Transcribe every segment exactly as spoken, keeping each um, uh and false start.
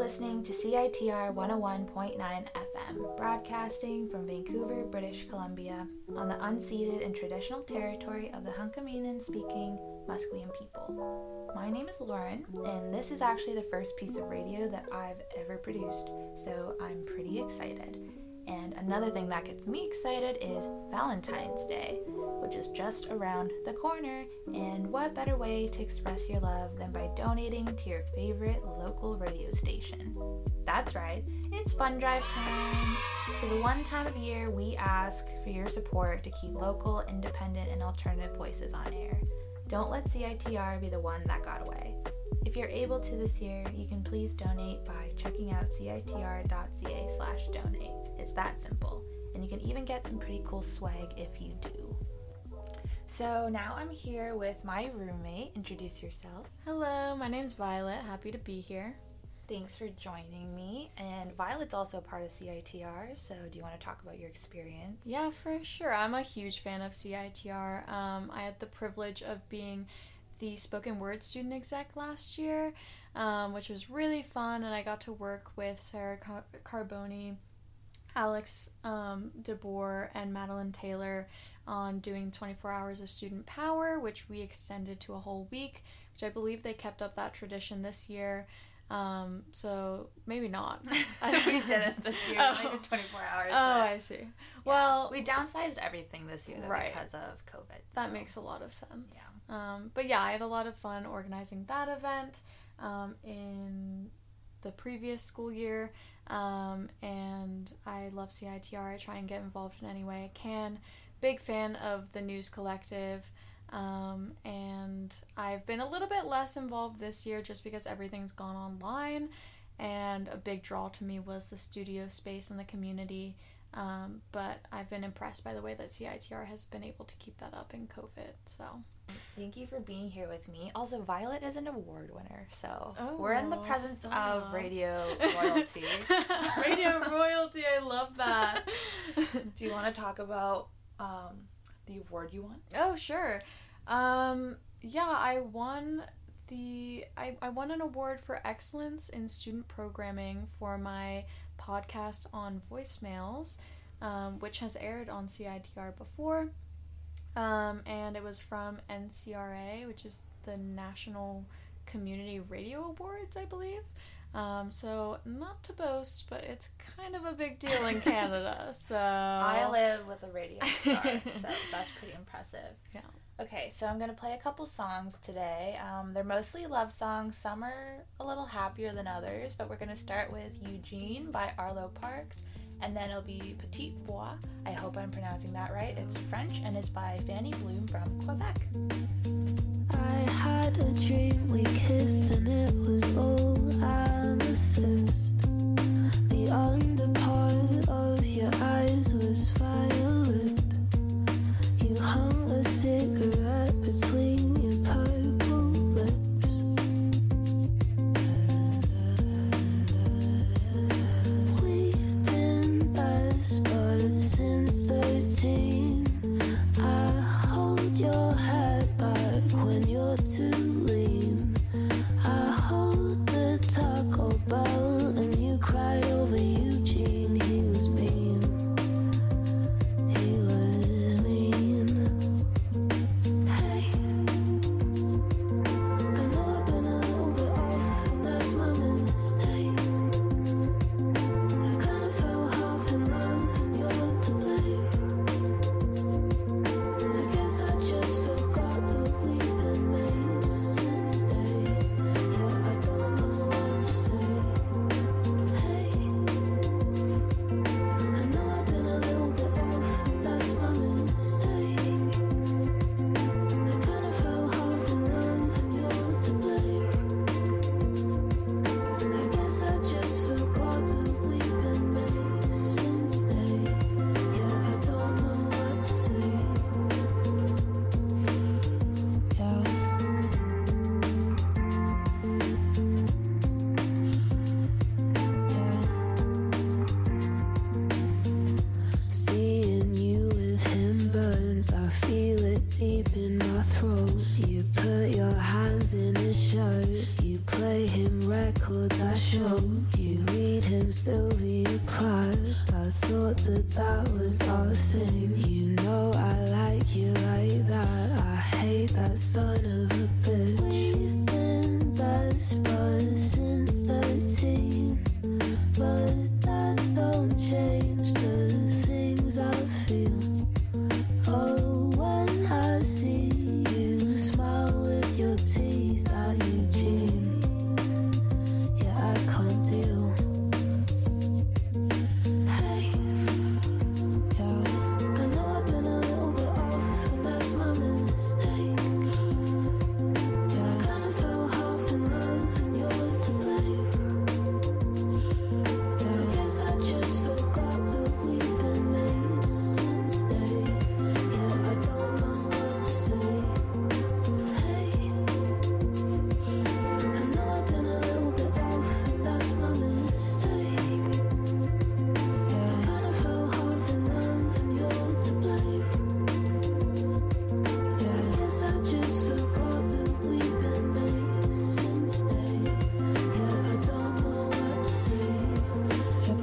listening to C I T R one oh one point nine F M, broadcasting from Vancouver, British Columbia, on the unceded and traditional territory of the Hunkaminam-speaking Musqueam people. My name is Lauren, and this is actually the first piece of radio that I've ever produced, so I'm pretty excited. And another thing that gets me excited is Valentine's Day, which is just around the corner, and what better way to express your love than by donating to your favorite local radio station. That's right, it's Fund Drive time! So the one time of year we ask for your support to keep local, independent, and alternative voices on air. Don't let C I T R be the one that got away. If you're able to this year, you can please donate by checking out citr.ca slash donate. It's that simple. And you can even get some pretty cool swag if you do. So now I'm here with my roommate. Introduce yourself. Hello, my name's Violet. Happy to be here. Thanks for joining me. And Violet's also a part of C I T R, so do you want to talk about your experience? Yeah, for sure. I'm a huge fan of C I T R. Um, I had the privilege of being the spoken word student exec last year, um, which was really fun, and I got to work with Sarah Car- Carboni, Alex um, DeBoer, and Madeline Taylor on doing twenty-four hours of student power, which we extended to a whole week, which I believe they kept up that tradition this year. Um, so maybe not. We didn't this year. Oh. Maybe twenty-four hours. Oh, I see. Yeah. Well, we downsized everything this year though, right. because of COVID. That so. makes a lot of sense. Yeah. Um, but yeah, I had a lot of fun organizing that event um, in the previous school year, um, and I love C I T R. I try and get involved in any way I can. Big fan of the News Collective. Um, and I've been a little bit less involved this year just because everything's gone online, and a big draw to me was the studio space and the community, um, but I've been impressed by the way that C I T R has been able to keep that up in COVID, so. Thank you for being here with me. Also, Violet is an award winner, so oh, we're in the presence stop. of radio royalty. Radio royalty, I love that. Do you want to talk about um, the award you won? Oh, sure. Um, yeah, I won the, I, I won an award for excellence in student programming for my podcast on voicemails, um, which has aired on C I T R before, um, and it was from N C R A, which is the National Community Radio Awards, I believe. Um, so not to boast, but it's kind of a big deal in Canada, so. I live with a radio star, so that's pretty impressive. Yeah. Okay, so I'm going to play a couple songs today. Um, they're mostly love songs. Some are a little happier than others, but we're going to start with Eugene by Arlo Parks, and then it'll be Petite Voix. I hope I'm pronouncing that right. It's French, and it's by Fanny Bloom from Quebec. I had a dream, we kissed, and it was all amethyst. The underpart of your eyes was violet. You hung a cigarette between your purple lips. We've been best buds since thirteen. I hold your head back when you're too lean. I hold the Taco Bell and you cry over Eugene. He was mean. He was mean. Hey, I know I've been a little bit off, and that's my mistake. I kinda fell half in love and you're to blame. I guess I just forgot that we've been made since day. Yeah, I don't know what to say. Hey, I know I've been a little bit off, and that's my mistake. I kinda fell half in love and you're to blame. I guess I just forgot that we've been made since day. Yeah, I don't know what to say. Yeah. Yeah. Seeing you with him burns, I feel it deep in my throat. You put your hands in his shirt, you play him records I show you. Read him Sylvia Plath. I thought that that was our thing. You know I like you like that. I hate that son of a bitch. We've been best buds since thirteen, but that don't change the things I feel. Oh, when I see you smile with your teeth that you cheat, yeah, I can't deal. Hey, yeah, I know I've been a little bit off, and that's my mistake. Yeah, I kinda fell half in love, and you're to blame. Yeah, I guess I just forgot that we've been made since day. Yeah, I don't know what to say. Hey, I know I've been a little bit off, and that's my mistake. Yeah, I kinda fell half in love, and you're to blame. Yeah, I guess I just forgot that we've been made since day. Yeah, I don't know what to say. Yep.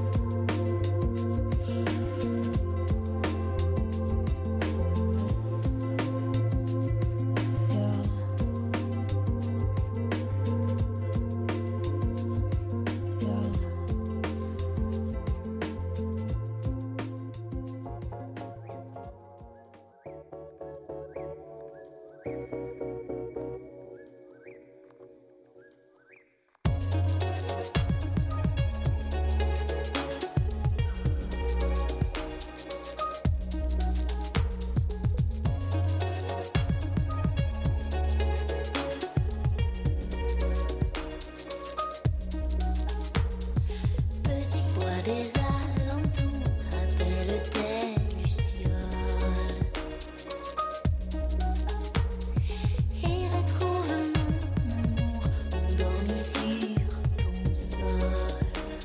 Yeah. Yeah. Petit bois des alentours, appelle-t-elle Luciole et retrouve mon amour endormi sur ton sol.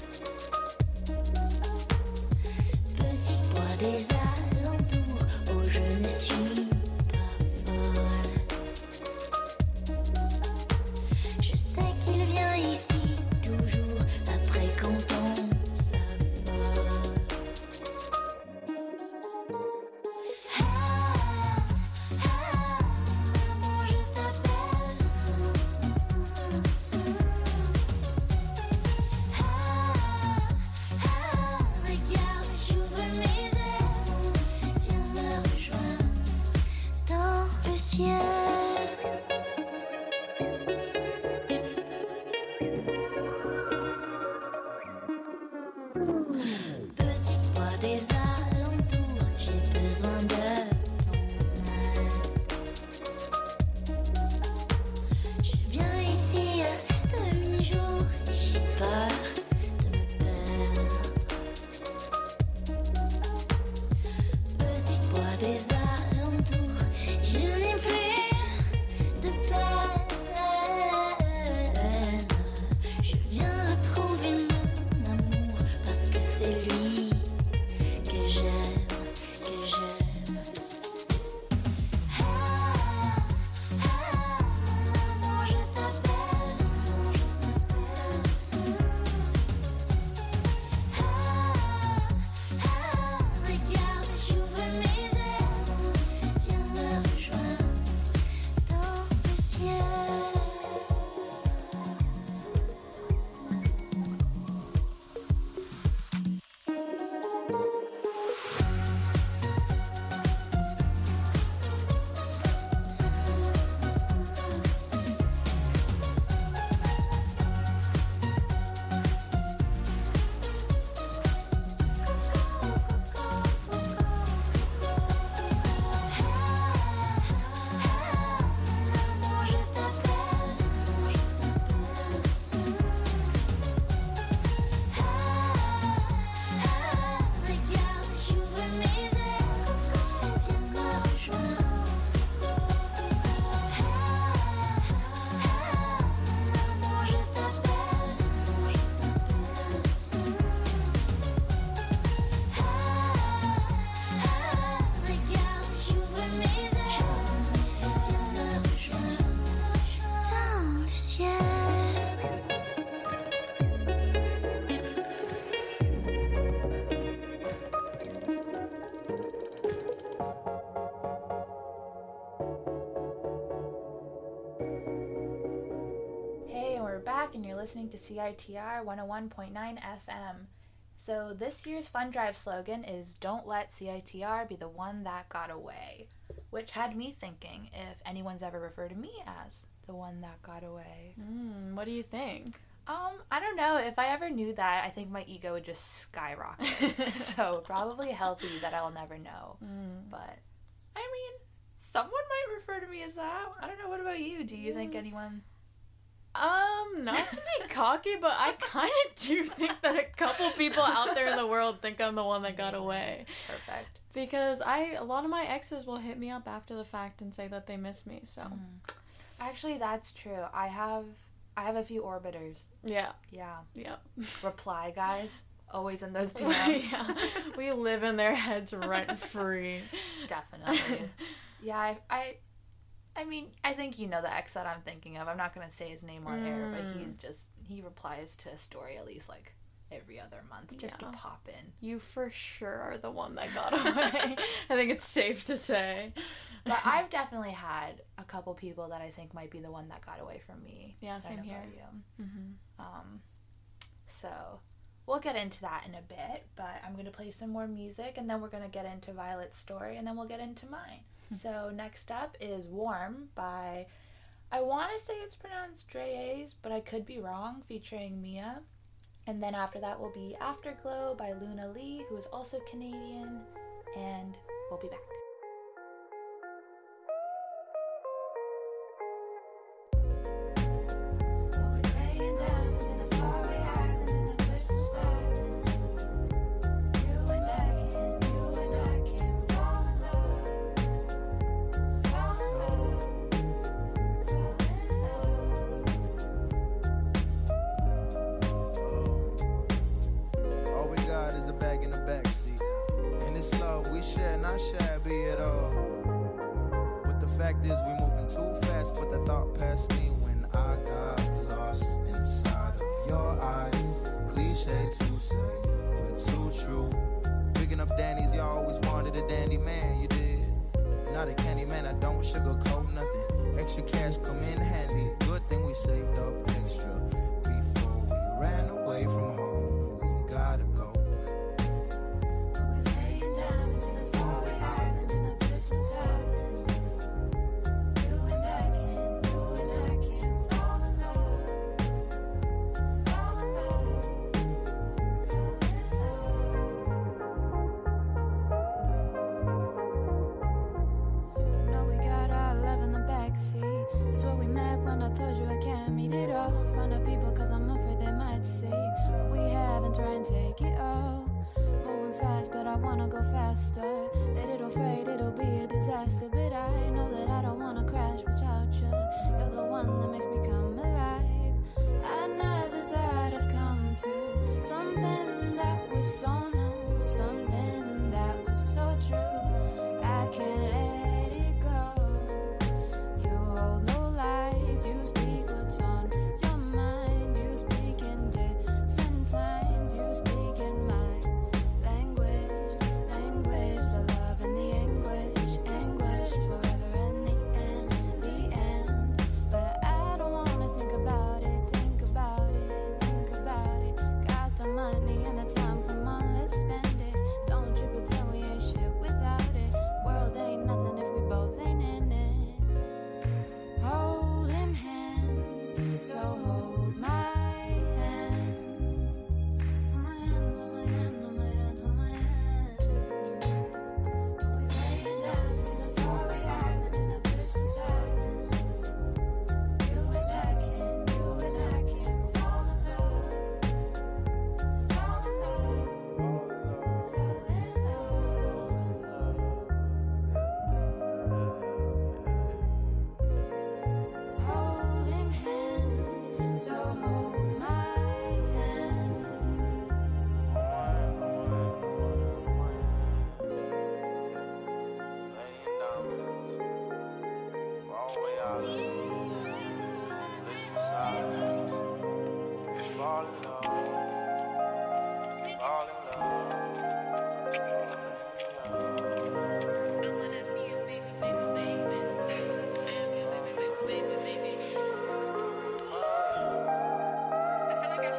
Petit bois des alentours, oh je ne suis pas folle. Je sais qu'il vient ici toujours après quand on s'affole. back, and you're listening to C I T R one oh one point nine F M. So this year's Fund Drive slogan is "Don't let C I T R be the one that got away," which had me thinking if anyone's ever referred to me as the one that got away. Mm, what do you think? Um, I don't know. If I ever knew that, I think my ego would just skyrocket. So probably healthy that I'll never know. Mm. But, I mean, someone might refer to me as that. I don't know. What about you? Do you think anyone... Um, not to be cocky, but I kind of do think that a couple people out there in the world think I'm the one that got away. Perfect. Because I, a lot of my exes will hit me up after the fact and say that they miss me, so. Mm. Actually, that's true. I have, I have a few orbiters. Yeah. Yeah. Yeah. Reply guys. Always in those D Ms. Yeah. We live in their heads rent free. Definitely. Yeah, I, I I mean, I think you know the ex that I'm thinking of. I'm not going to say his name on mm. air, but he's just, he replies to a story at least like every other month just yeah. to pop in. You for sure are the one that got away. I think it's safe to say. But I've definitely had a couple people that I think might be the one that got away from me. Yeah, same here. You. Mm-hmm. Um, so we'll get into that in a bit, but I'm going to play some more music, and then we're going to get into Violet's story, and then we'll get into mine. So next up is Warm by, I want to say it's pronounced Dre's, but I could be wrong, featuring Mia. And then after that will be Afterglow by Luna Lee, who is also Canadian, and we'll be back.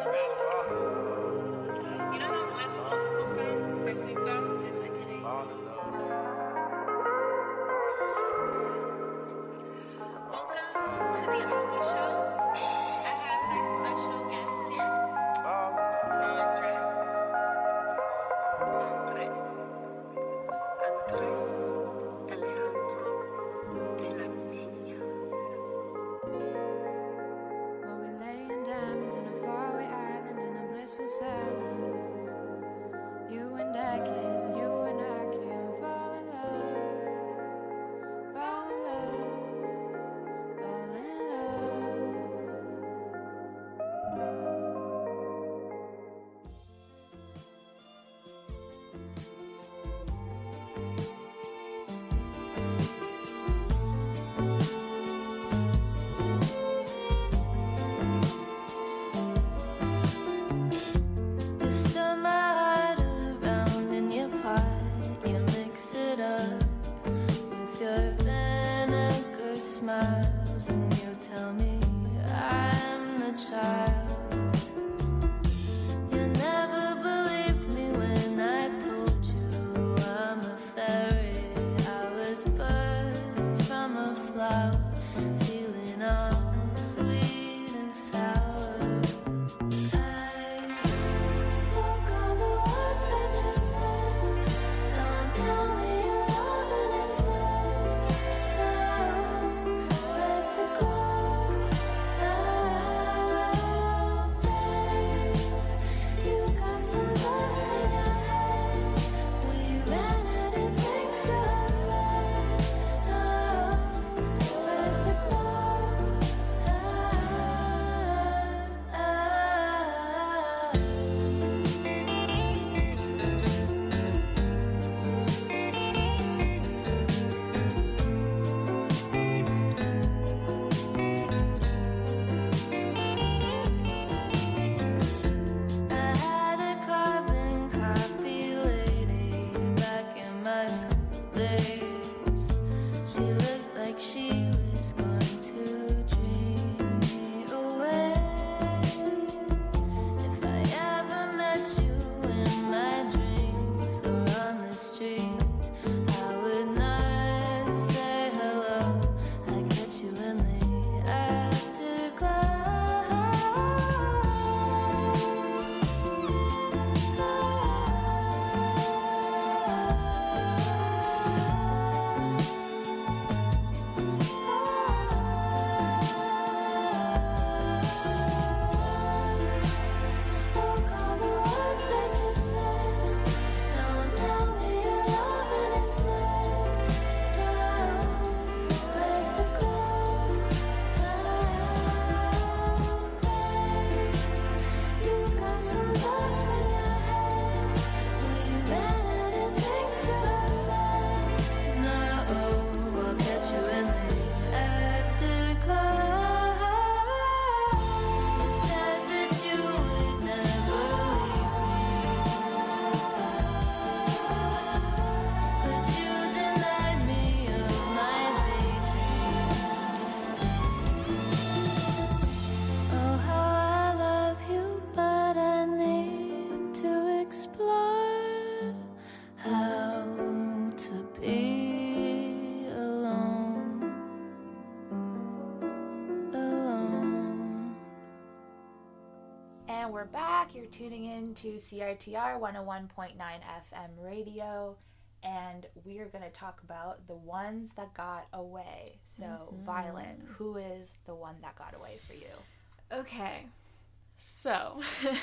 You know that one old school song by Snoop Dogg? It's like, hey. Welcome to the Ali Show. I have my special guest here. Andres. Andres. Andres Alejandro de la Peña. While we lay in diamonds on a faraway island in a blissful silence, you and I can, you and I can fall in love, fall in love, fall in love. You stir my heart around in your pot. You mix it up with your vinegar smiles, and you tell me I'm the child. You never believed me when I told you I'm a fairy. I was birthed from a flower, feeling all sweet and sour. I spoke all the words that you said. Don't tell me you're loving instead. No, where's the glow? Oh, babe, you got some dust in your head. We ran out of things to have said. No, where's the glow? Ah, ah, I had a carbon copy lady back in my school days. She looked like she was going to dream me away. If I ever met you in my dreams or on the street, I would not say hello. I'd catch you in the afterglow. Spoke all the words that you said. Don't tell me you're loving instead. No, where's the glow? Oh, babe, you got some dust in your head. We ran out of things to have said. No, I'll catch you in the afterglow. You said that you would never leave me, but you denied me of my daydream. Oh, how I love you, but I need to explore how to be alone, alone. And we're back. You're tuning in to C R T R one oh one point nine F M radio, and we are going to talk about the ones that got away. So, Violet, who is the one that got away for you? Okay, so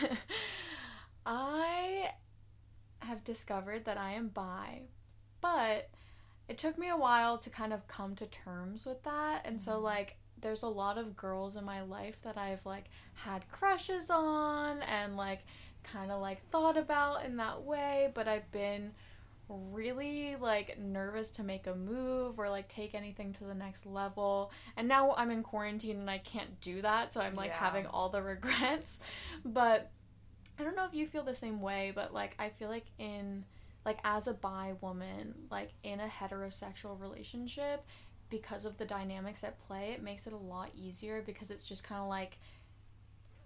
I have discovered that I am bi, but it took me a while to kind of come to terms with that. And so, like, there's a lot of girls in my life that I've, like, had crushes on and, like, kind of, like, thought about in that way, but I've been really, like, nervous to make a move or, like, take anything to the next level. And now I'm in quarantine and I can't do that, so I'm, like, Yeah. having all the regrets. But I don't know if you feel the same way, but, like, I feel like in, like, as a bi woman, like, in a heterosexual relationship, because of the dynamics at play, it makes it a lot easier because it's just kind of, like,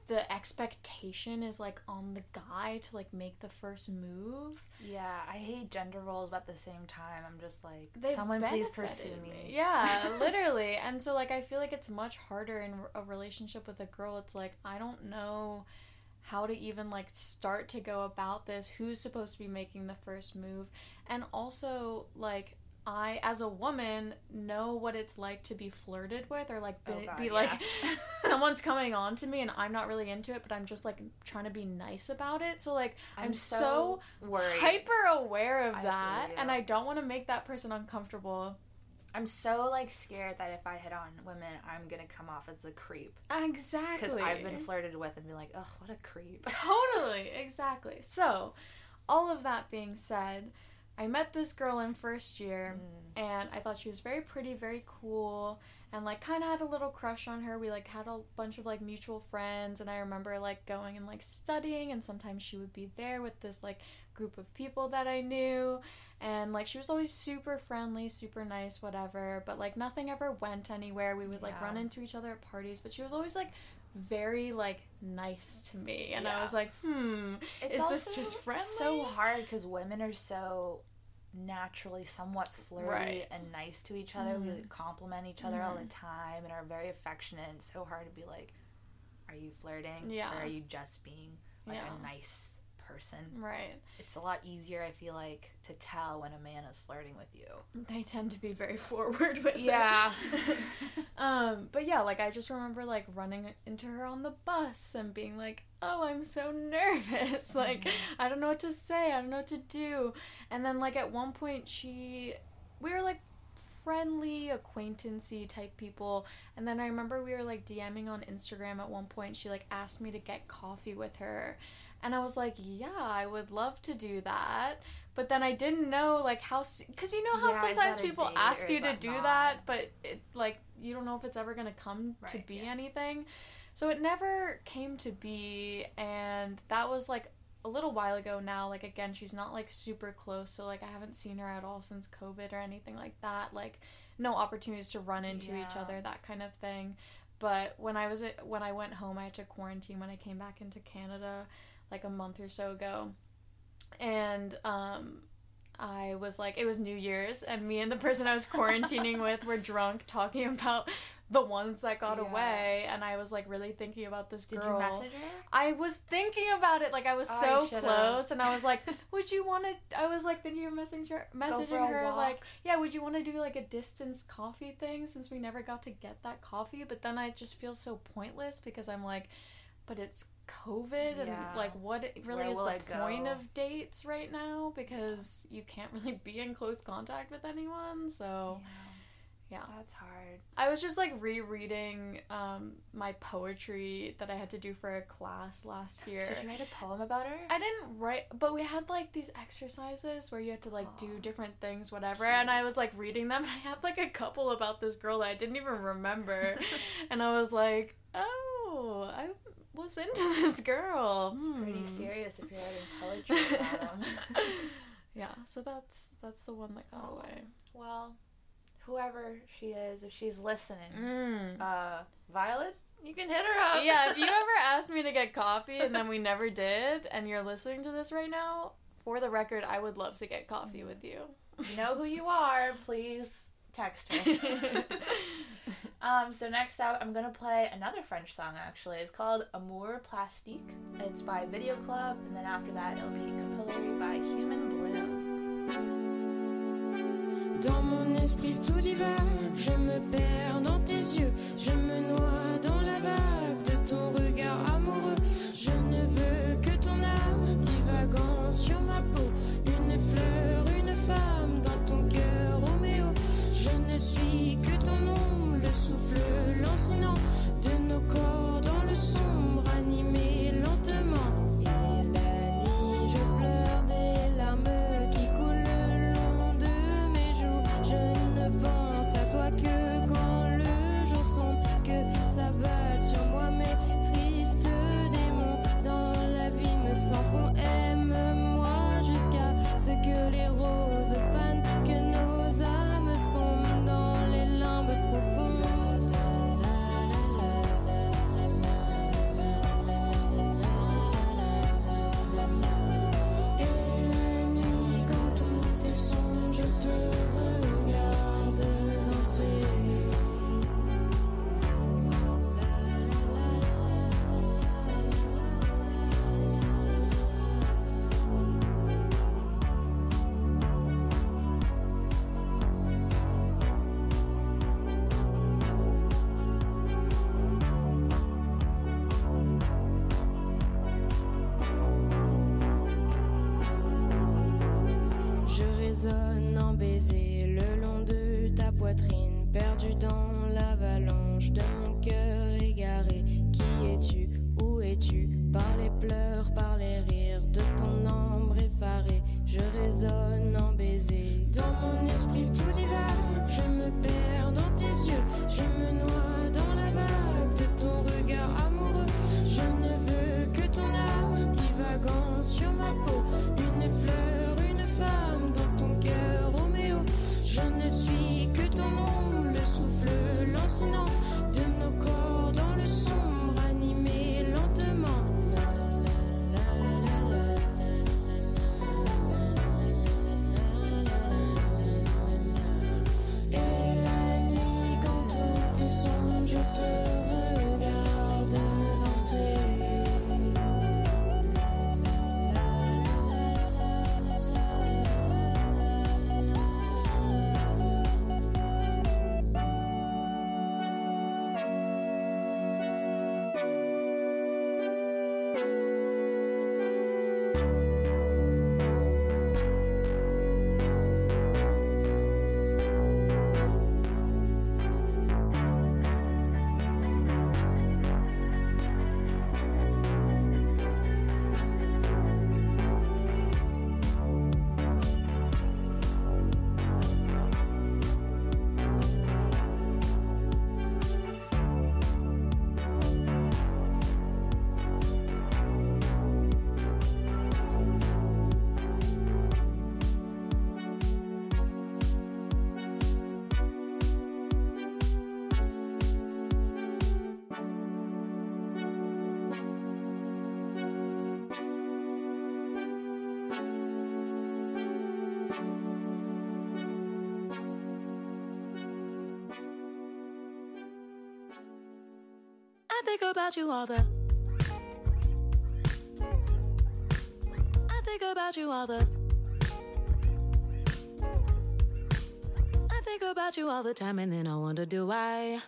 the expectation is like on the guy to like make the first move. Yeah, I hate gender roles, but at the same time, I'm just like, They've someone please benefited pursue me. Yeah, literally. And so like I feel like it's much harder in a relationship with a girl. It's like I don't know how to even like start to go about this. Who's supposed to be making the first move? And also like I, as a woman, know what it's like to be flirted with, or like be, Oh, God, be like yeah. someone's coming on to me and I'm not really into it, but I'm just like trying to be nice about it. So like I'm, I'm so, so worried. hyper aware of I that, feel you. and I don't want to make that person uncomfortable. I'm so like scared that if I hit on women, I'm gonna come off as the creep. Exactly. Because I've been flirted with and be like, oh, what a creep. Totally, exactly. So, all of that being said, I met this girl in first year, Mm. and I thought she was very pretty, very cool, and like kind of had a little crush on her. We like had a bunch of like mutual friends, and I remember like going and like studying, and sometimes she would be there with this like group of people that I knew, and like she was always super friendly, super nice, whatever, but like nothing ever went anywhere. We would like Yeah. run into each other at parties, but she was always like very like nice to me, and I Yeah. was like, hmm, It's is this also just friendly? so hard because women are so naturally somewhat flirty Right. and nice to each other. We Mhm. like, compliment each other all the Mhm. time and are very affectionate. And it's so hard to be like, are you flirting? Yeah. Or are you just being like Yeah. a nice person? Right. It's a lot easier, I feel like, to tell when a man is flirting with you. They tend to be very forward with Yeah. it. um, but yeah, like I just remember like running into her on the bus and being like, oh, I'm so nervous. Like, I don't know what to say. I don't know what to do. And then like at one point she, we were like friendly, acquaintancy type people. And then I remember we were like DMing on Instagram at one point. She like asked me to get coffee with her. And I was like, yeah, I would love to do that. But then I didn't know, like, how... Because you know how Yeah, is sometimes that a people date ask or you is to that do not? that, but, it, like, you don't know if it's ever going to come to Right, be yes. anything. So it never came to be, and that was, like, a little while ago now. Like, again, she's not, like, super close, so, like, I haven't seen her at all since COVID or anything like that. Like, no opportunities to run into each Yeah. other, that kind of thing. But when I was when I went home, I had to quarantine when I came back into Canada like a month or so ago. And um I was like, it was New Year's, and me and the person I was quarantining with were drunk talking about the ones that got Yeah. away, and I was like really thinking about this Did girl. you message her? I was thinking about it, like I was Oh, so you should've. close, and I was like, would you want to, I was like thinking of messaging her, messaging for a her walk. like, yeah, would you want to do like a distance coffee thing since we never got to get that coffee? But then I just feel so pointless because I'm like, but it's COVID, and Yeah. like what really Where is will the it point go? of dates right now, because you can't really be in close contact with anyone. So yeah. That's hard. I was just like rereading um my poetry that I had to do for a class last year. Did you write a poem about her? I didn't write, but we had like these exercises where you had to like do Aw. different things, whatever, and I was like reading them, and I had like a couple about this girl that I didn't even remember, and I was like, oh, I was into this girl. It's pretty Hmm. serious if you're writing poetry about them. Yeah, so that's that's the one that got Oh. away. Well, whoever she is, if she's listening, Mm. uh, Violet, you can hit her up. Yeah, if you ever asked me to get coffee and then we never did, and you're listening to this right now, for the record, I would love to get coffee with you. You know who you are, please text her. um, so next up, I'm gonna play another French song, actually. It's called Amour Plastique. It's by Video Club, and then after that, it'll be Capillary by Human Bloom. Dans mon esprit tout divague, je me perds dans tes yeux, je me noie dans la vague de ton regard amoureux. Je ne veux que ton âme divagant sur ma peau, une fleur, une femme dans ton cœur, Roméo. Je ne suis que ton ombre, le souffle lancinant de nos corps dans le sombre, animé lentement. Et la nuit, je pleure des larmes qui coulent le long de mes joues. Je ne pense à toi que quand le jour sombre, que s'abattent sur moi mes tristes démons. Dans l'abîme sans fond, aime-moi jusqu'à ce que les roses fanent, que nos âmes sombrent dans les limbes profondes. résonne en baiser le long de ta poitrine, perdu dans l'avalanche de mon cœur égaré. Qui es-tu? Où es-tu? Par les pleurs, par les rires de ton ombre effarée, je résonne en baiser. Dans mon esprit tout divague, je me perds dans tes yeux, je me noie dans la vague de ton regard amoureux. Je ne veux que ton âme divagant sur ma peau, une fleur, une femme dans ton cœur, Roméo. Je ne suis que ton nom, le souffle lancinant de nos corps dans le sombre, animé lentement. Et la nuit quand tout est sombre, je te regarde danser. I think about you all the I think about you all the I think about you all the time, and then I wonder, do I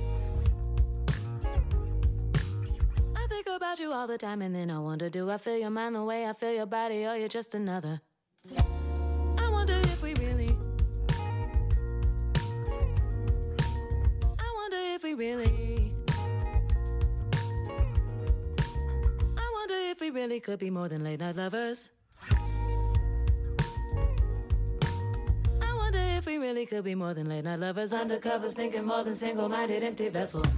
I think about you all the time, and then I wonder, do I feel your mind the way I feel your body, or you're just another? I wonder if we really I wonder if we really if we really could be more than late night lovers. I wonder if we really could be more than late night lovers, undercovers, thinking more than single-minded empty vessels.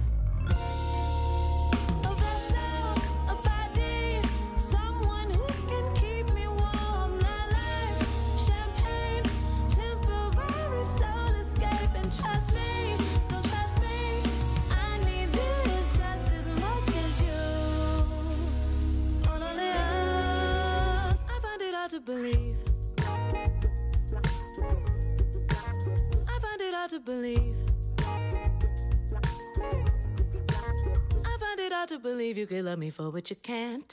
A vessel, a body, someone who can keep me warm. Lilacs, champagne, temporary soul escape, and trust me, don't trust me, I need this just as much as you. To believe, I find it hard to believe, I find it hard to believe you could love me for what you can't.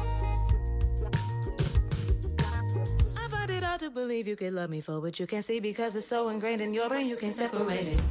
I find it hard to believe you could love me for what you can't see, because it's so ingrained in your brain you can't separate it.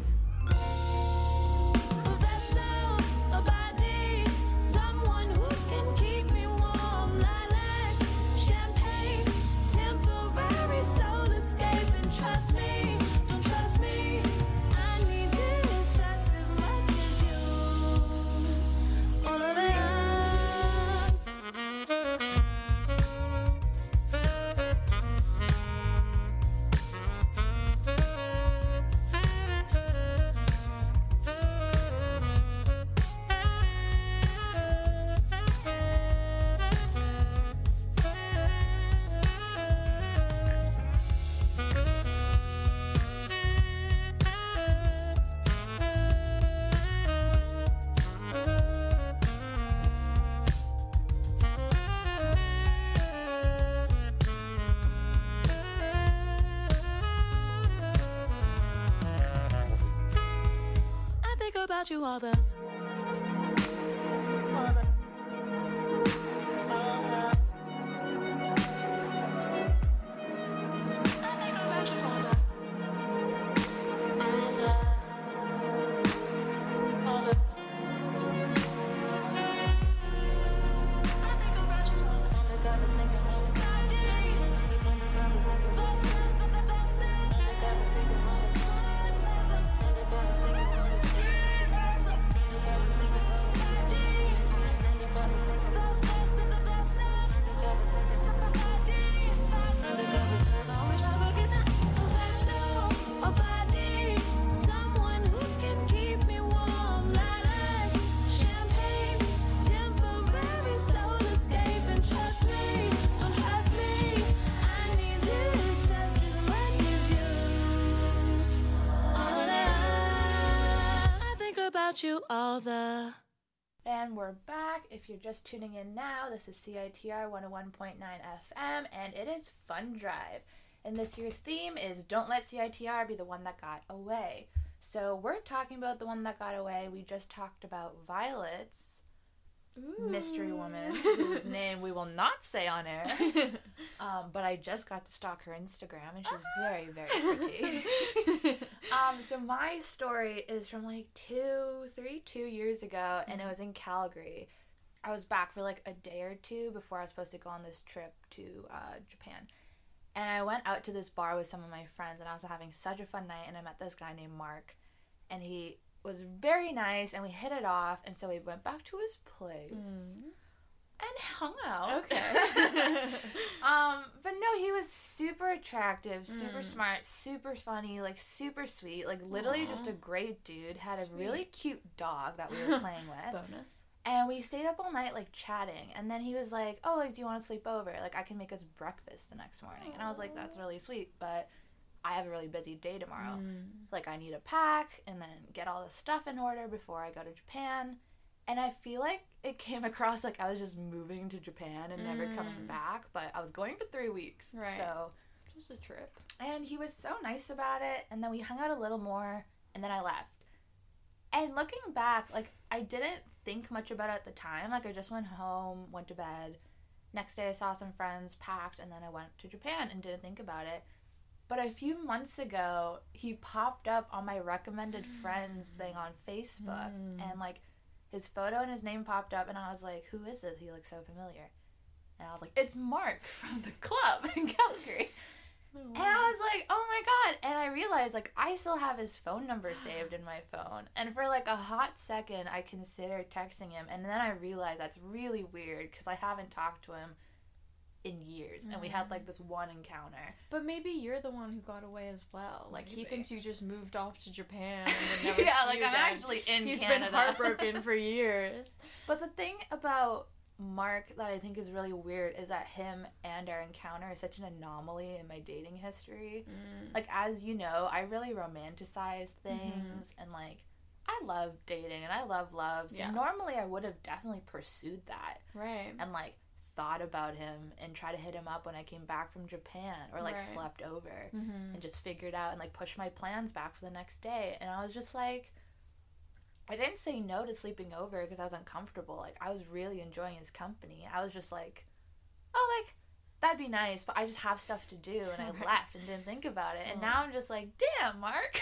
About you all the, all the, all the. I think about you all the, all the, all the. I think about you all the undercovers, thinking all the goddamn. Undercovers, undercovers. without you all the. And we're back. If you're just tuning in now, this is C I T R one oh one point nine F M, and it is Fun Drive. And this year's theme is Don't Let C I T R Be the One That Got Away. So we're talking about the one that got away. We just talked about Violet's Ooh. mystery woman, whose name we will not say on air. Um, but I just got to stalk her Instagram, and she's very, very pretty. um, so my story is from like two, three, two years ago, and it was in Calgary. I was back for like a day or two before I was supposed to go on this trip to uh, Japan. And I went out to this bar with some of my friends, and I was having such a fun night, and I met this guy named Mark, and he was very nice, and we hit it off, and so we went back to his place Mm. and hung out. Okay. um, but no, he was super attractive, super Mm. smart, super funny, like super sweet, like literally Aw. just a great dude. Had a Sweet. really cute dog that we were playing with. Bonus. And we stayed up all night, like, chatting. And then he was like, oh, like, do you want to sleep over? Like, I can make us breakfast the next morning. And I was like, that's really sweet, but I have a really busy day tomorrow. Mm. Like, I need to pack and then get all the stuff in order before I go to Japan. And I feel like it came across like I was just moving to Japan and never coming Mm. back. But I was going for three weeks. Right. So, Just a trip. and he was so nice about it. And then we hung out a little more, and then I left. And looking back, like, I didn't think much about it at the time. Like, I just went home, went to bed. Next day I saw some friends, packed, and then I went to Japan and didn't think about it. But a few months ago, he popped up on my recommended friends thing on Facebook. Mm. And, like, his photo and his name popped up, and I was like, who is this? He looks so familiar. And I was like, it's Mark from the club in Calgary. And I was like, oh my god. And I realized, like, I still have his phone number saved in my phone. And for, like, a hot second, I considered texting him. And then I realized that's really weird because I haven't talked to him in years. And we had, like, this one encounter. But maybe you're the one who got away as well. Like, he Maybe. thinks you just moved off to Japan and would never yeah, see like, you I'm again. actually in He's Canada. been heartbroken for years. But the thing about Mark that I think is really weird is that him and our encounter is such an anomaly in my dating history. Mm. Like, as you know, I really romanticize things, and, like, I love dating and I love love. So Yeah. normally I would have definitely pursued that Right. and, like, thought about him and try to hit him up when I came back from Japan, or, like, Right. slept over Mm-hmm. and just figured out and, like, pushed my plans back for the next day. And I was just like, I didn't say no to sleeping over because I was uncomfortable. Like, I was really enjoying his company. I was just like, oh, like, that'd be nice, but I just have stuff to do, and I Right. left and didn't think about it. And Oh. now I'm just like, damn, Mark.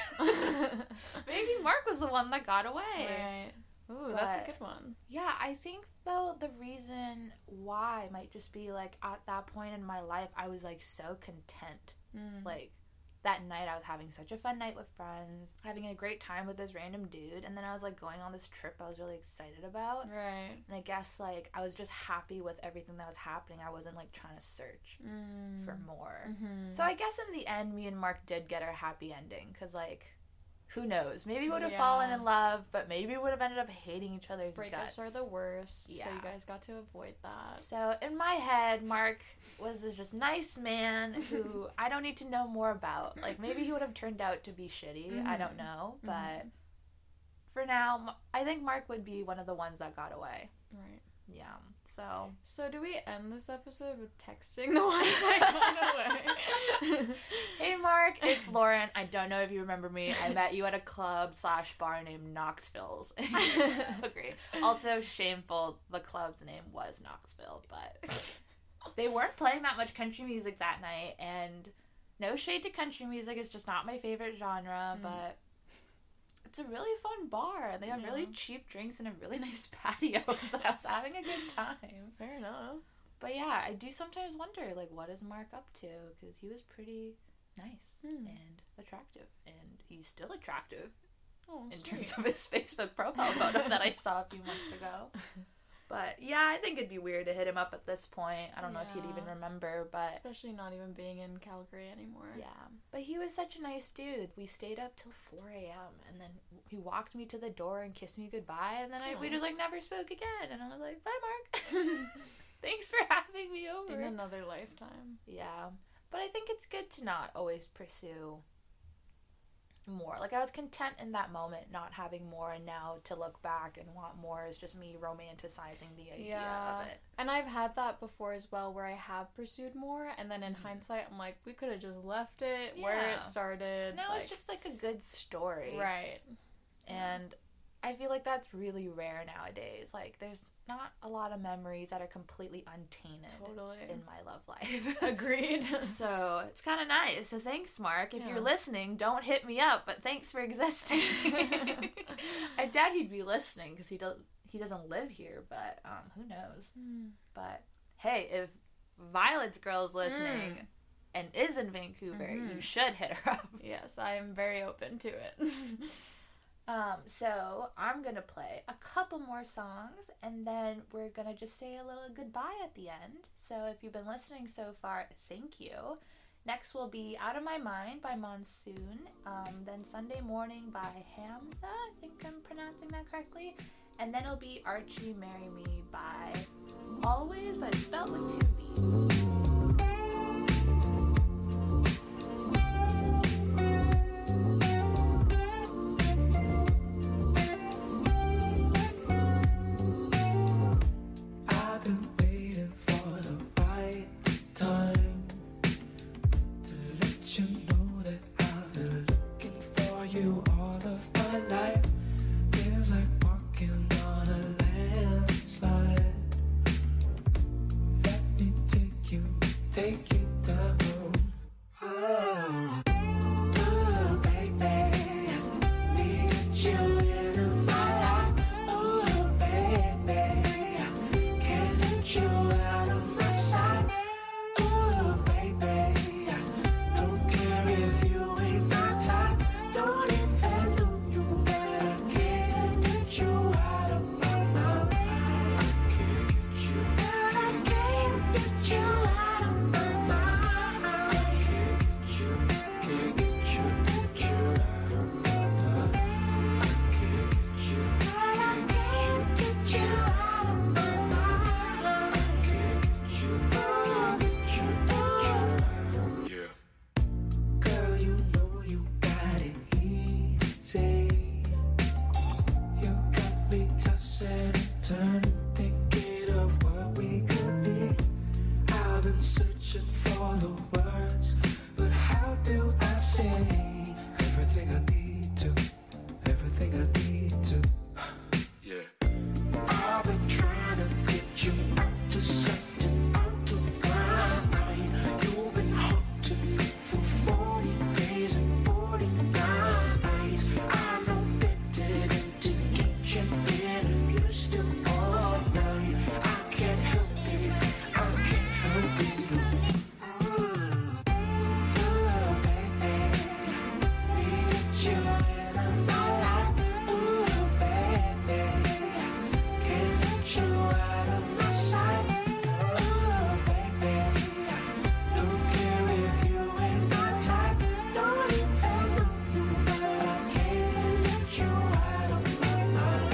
Maybe Mark was the one that got away. Right. Ooh, that's a But- good one. Yeah, I think, though, the reason why might just be, like, at that point in my life, I was, like, so content. Mm. Like, that night I was having such a fun night with friends, having a great time with this random dude, and then I was, like, going on this trip I was really excited about. Right. And I guess, like, I was just happy with everything that was happening. I wasn't, like, trying to search Mm. for more. Mm-hmm. So I guess in the end, me and Mark did get our happy ending, because, like, who knows? Maybe we would have Yeah. fallen in love, but maybe we would have ended up hating each other's Breakups guts. are the worst, so Yeah. you guys got to avoid that. So in my head, Mark was this just nice man who I don't need to know more about. Like, maybe he would have turned out to be shitty. I don't Mhm. know. But Mhm. for now, M- I think Mark would be one of the ones that got away. Right. Yeah. So So do we end this episode with texting the ones that got away? hey, Mark, it's Lauren. I don't know if you remember me. I met you at a club slash bar named Knoxville's. Agree. Also, shameful. The club's name was Knoxville, but they weren't playing that much country music that night. And no shade to country music, it's just not my favorite genre. Mm. But it's a really fun bar, and they have really Yeah. cheap drinks and a really nice patio. So I was having a good time. Fair enough. But yeah, I do sometimes wonder, like, what is Mark up to? Because he was pretty nice Hmm. and attractive, and he's still attractive Oh, in sweet. terms of his Facebook profile photo that I saw a few months ago. But yeah, I think it'd be weird to hit him up at this point. I don't know if he'd even Yeah. remember, but Especially not even being in Calgary anymore. yeah. But he was such a nice dude. We stayed up till four a.m. and then he walked me to the door and kissed me goodbye, and then I, we Aw. just, like, never spoke again. And I was like, bye, Mark. Thanks for having me over. In another lifetime. Yeah. But I think it's good to not always pursue more. Like, I was content in that moment not having more, and now to look back and want more is just me romanticizing the idea Yeah. of it. And I've had that before as well, where I have pursued more, and then in hindsight, I'm like, we could have just left it where Yeah. it started. So now like, it's just like a good story. right. And I feel like that's really rare nowadays. Like, there's not a lot of memories that are completely untainted Totally. in my love life. Agreed. So it's kind of nice. So thanks, Mark. If Yeah. you're listening, don't hit me up, but thanks for existing. I doubt he'd be listening because he does he doesn't live here, but um, who knows? Mm. But hey, if Violet's girl's listening Mm. and is in Vancouver, Mhm. you should hit her up. Yes, I am very open to it. Um, so I'm gonna play a couple more songs, and then we're gonna just say a little goodbye at the end. So if you've been listening so far, thank you. Next will be Out of My Mind by Monsoon, um, then Sunday Morning by Hamza, I think I'm pronouncing that correctly, and then it'll be Archie Marry Me by Always, but spelled with two V's. I've been waiting for the right time to let you know that I've been looking for you all of my life. Feels like walking on a landslide. Let me take you, take you down. Oh, oh baby, need you in my life. Oh, baby. Can't let you out of my sight. Ooh, baby, don't care if you ain't my type. Don't even know you, but I can't get you out of my mind. I can't get you, I can't get you out of my mind. I can't get you, can't get you, get you out of my mind. I can't get you, I can't get you out of my mind. Can't get you, can't get you, get you out of. Yeah. Girl, you know you got it easy. You got me tossing and turning, thinking of what we could be. I've been searching for the words, but how do I say everything I need to? Everything I need to. Yeah. I've been trying to get you out to something out to grind. You've been haunting me for forty days and forty nights. I know better than to get you in if you still all night. I can't help it, I can't help it. Ooh, ooh, baby, need you in my life. Ooh, baby, can't let you out of my sight. Ooh, baby, don't care if you ain't my type. Don't even know you, but I can't get you out of my mind.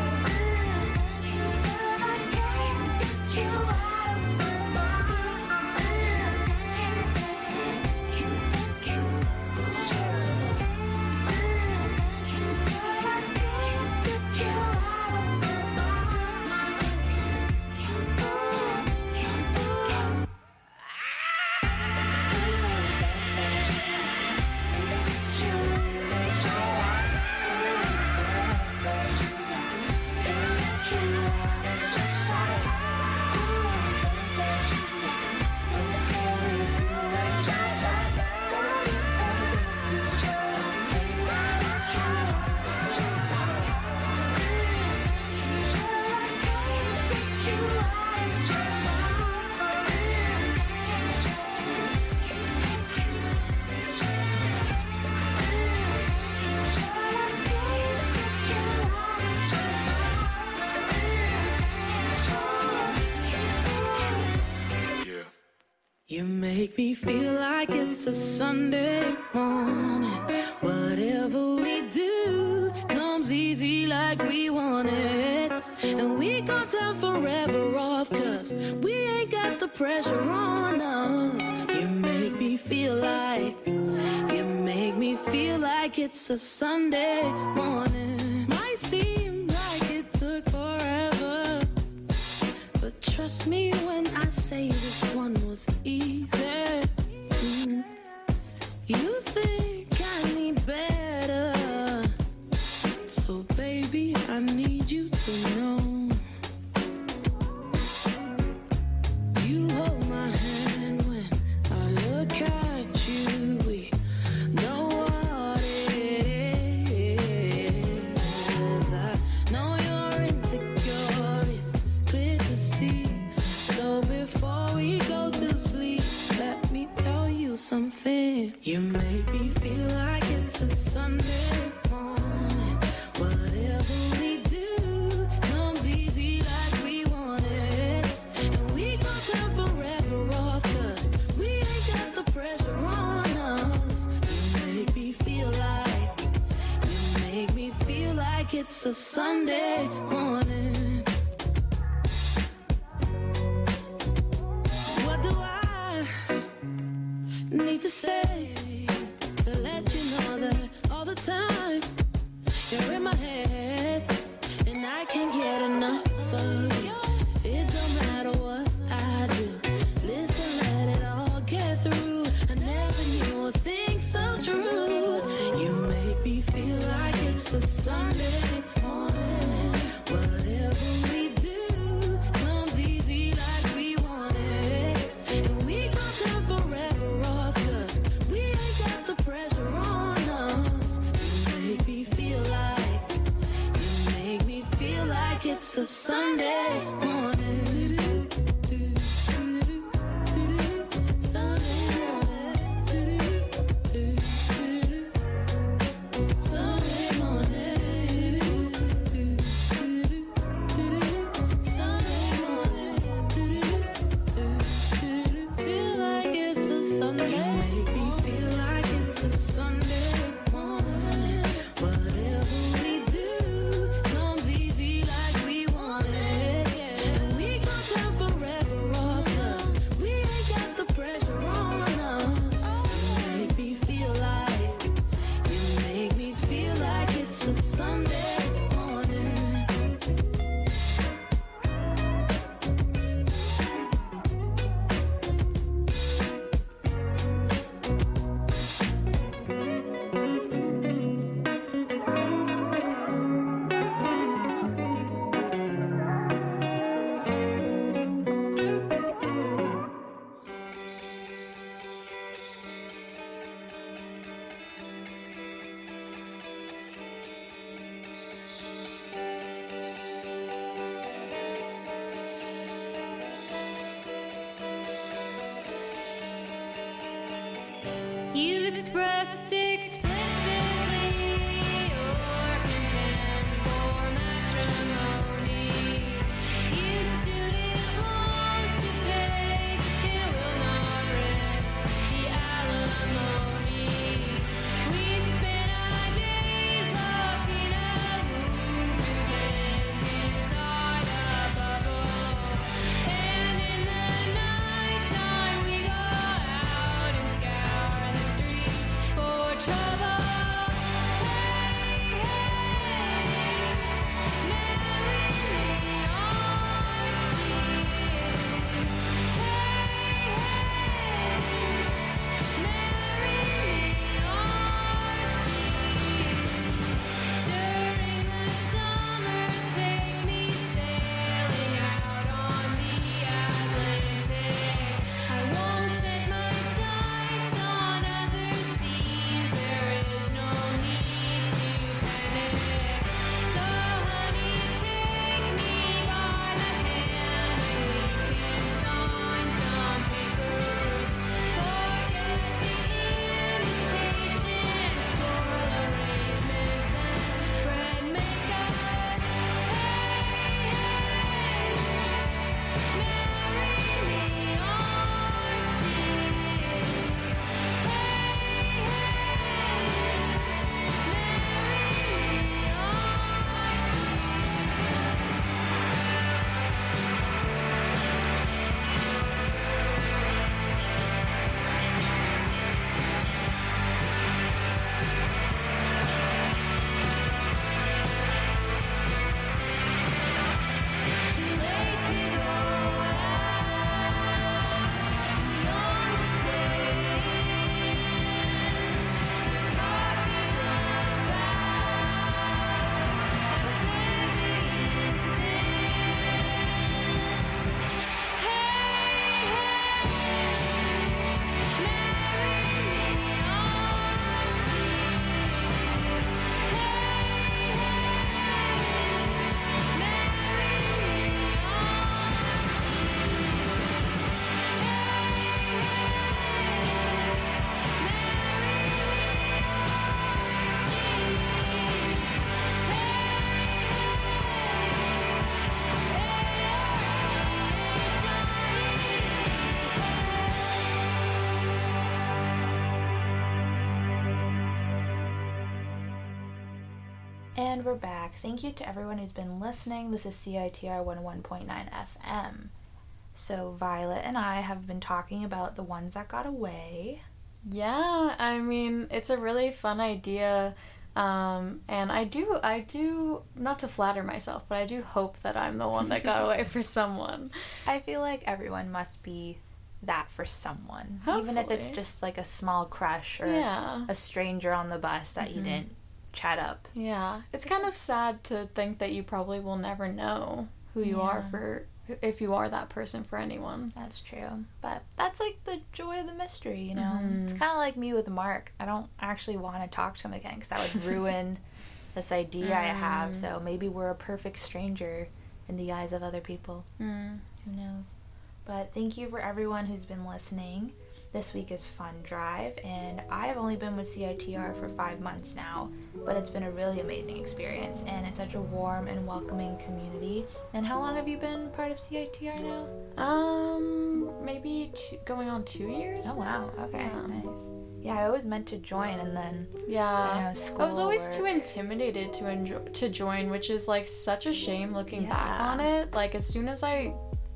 I can't get you, I can't get you out of my mind. Can't get you, get you out of my mind. You make me feel like it's a Sunday morning. Whatever we do comes easy like we want it. And we gon' turn forever off, cause we ain't got the pressure on us. You make me feel like, you make me feel like it's it's a Sunday morning. Might seem like it took forever, but trust me when I say this one was easy. Mm. You think I need better, so baby, I need you to know. You hold my hand when I look at you. We know what it is. I know you're insecure, it's clear to see. So before we go to sleep, let me tell you something. You make me feel like it's a Sunday morning. Whatever we do comes easy like we want it. And we gon' turn forever off, cause we ain't got the pressure on us. You make me feel like, you make me feel like it's a Sunday morning. What do I need to say to let you know that all the time you're in my head and I can't get enough of you? It don't matter what I do, listen, let it all get through. I never knew a thing so true. You make me feel like it's a Sunday morning. Whatever we do comes easy like we want it. And we gon' turn forever off, cause we ain't got the pressure on us. You make me feel like, you make me feel like it's a Sunday morning. Sunday morning. Sunday morning. Sunday morning. Feel like it's a Sunday. You make me feel like it's a Sunday morning. Whatever we do comes easy like we want it. And we gon' turn forever off, cause we ain't got the pressure on us. You make me feel like, you make me feel like it's a Sunday morning. You expressed explicitly your contempt for matrimony. You still did loans to pay and will not rest the alimony. We spent our days locked in a room, pretend inside a bubble. And in the nighttime we go out and scour the streets for And we're back. Thank you to everyone who's been listening. This is C I T R one oh one point nine F M. So Violet and I have been talking about the ones that got away. Yeah, I mean, it's a really fun idea. Um, and I do, I do, not to flatter myself, but I do hope that I'm the one that got away for someone. I feel like everyone must be that for someone. Even if it's Hopefully. just like a small crush or Yeah. a stranger on the bus that you didn't chat up. Yeah, it's kind of sad to think that you probably will never know who you are Yeah. for, if you are that person for anyone. That's true. But that's like the joy of the mystery, you know? Mhm. It's kind of like me with Mark. I don't actually want to talk to him again because that would ruin this idea I have. So maybe we're a perfect stranger in the eyes of other people. Mm. Who knows? But thank you for everyone who's been listening. This week is Fun Drive, and I have only been with C I T R for five months now, but it's been a really amazing experience, and it's such a warm and welcoming community. And how long have you been part of C I T R now? Um, maybe two, going on two years. Oh, wow. Okay, Yeah. nice. Yeah, I always meant to join, and then, Yeah, you know, I school was always work. too intimidated to enjoy to join, which is like such a shame looking back Yeah. on it. Like as soon as I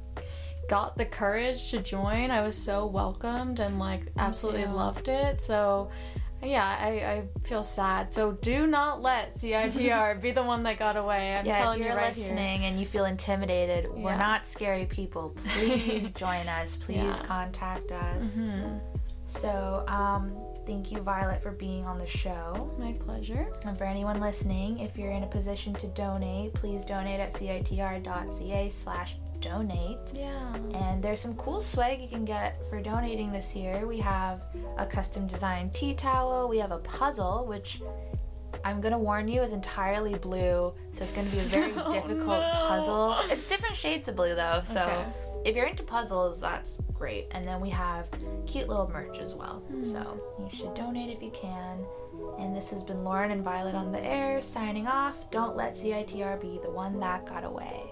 got the courage to join, I was so welcomed and like absolutely too. loved it. So yeah, I, I feel sad. So do not let C I T R be the one that got away. I'm yeah, telling if you're you right listening and you feel intimidated, we're Yeah. not scary people. Please join us. Please Yeah. contact us. here. Hmm. So, um, thank you, Violet, for being on the show. My pleasure. And for anyone listening, if you're in a position to donate, please donate at citr.ca slash donate. Yeah. And there's some cool swag you can get for donating this year. We have a custom designed tea towel. We have a puzzle, which I'm going to warn you is entirely blue. So it's going to be a very Oh, difficult no. puzzle. It's different shades of blue, though. So Okay. if you're into puzzles, that's great. And then we have cute little merch as well. So you should donate if you can. And this has been Lauren and Violet on the air signing off. Don't let C I T R be the one that got away.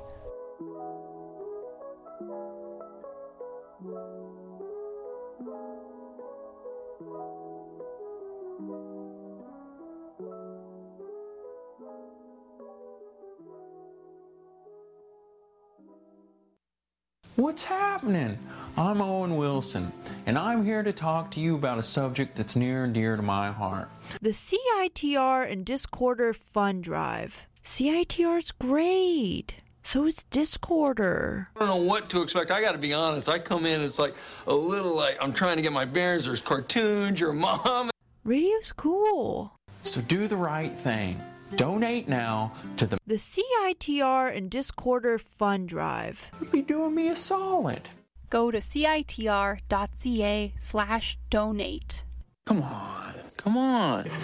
What's happening? I'm Owen Wilson, and I'm here to talk to you about a subject that's near and dear to my heart. The C I T R and Discorder Fun Drive. C I T R's great. So is Discorder. I don't know what to expect. I got to be honest. I come in, it's like a little like I'm trying to get my bearings. There's cartoons, your mom. Radio's cool. So do the right thing. Donate now to the The C I T R and Discorder Fun Drive. You'd be doing me a solid. Go to citr.ca slash donate. Come on. Come on.